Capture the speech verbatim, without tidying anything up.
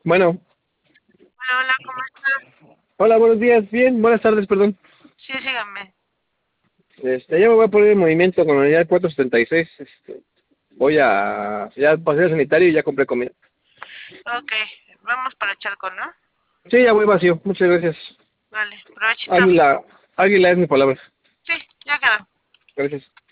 Bueno, Hola, hola, ¿cómo está? hola, buenos días, bien, buenas tardes, perdón. Sí, síganme. Este, ya me voy a poner en movimiento con la unidad cuatrocientos setenta y seis. Este, voy a, ya pasé al sanitario y ya compré comida. Ok, vamos para Chalco, ¿no? Sí, ya voy vacío, muchas gracias. Vale, provechito. Águila, águila es mi palabra. Sí, ya quedó. Gracias.